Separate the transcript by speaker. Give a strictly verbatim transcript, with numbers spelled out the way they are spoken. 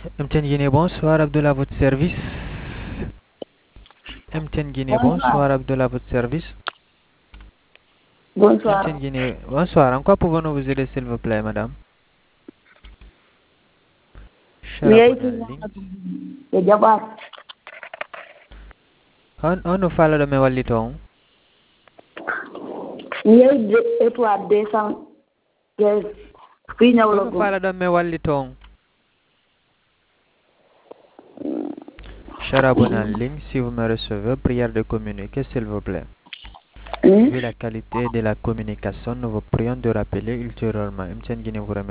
Speaker 1: M T N Guinée, bonsoir, Abdullah, à votre service. M T N Guinée,
Speaker 2: Bonsoir.
Speaker 1: bonsoir, Abdullah, à votre service.
Speaker 2: Bonsoir.
Speaker 1: M T N Guinée, bonsoir. En quoi pouvons-nous vous aider, s'il vous plaît, madame?
Speaker 2: Mi
Speaker 1: Sharabon
Speaker 2: yeeyi
Speaker 1: en ligne.
Speaker 2: e jaɓaat
Speaker 1: On, on nous parle de mes wallitons.
Speaker 2: mi yeeyi étoile deux cent quinze fii
Speaker 1: On nous
Speaker 2: ñawlogum
Speaker 1: parle de mes wallitons. Sharabon en ligne, si vous me recevez, prière de communiquer, s'il vous plaît. Vu la qualité de la communication, nous vous prions de rappeler ultérieurement. M T N Guinée vous remercie.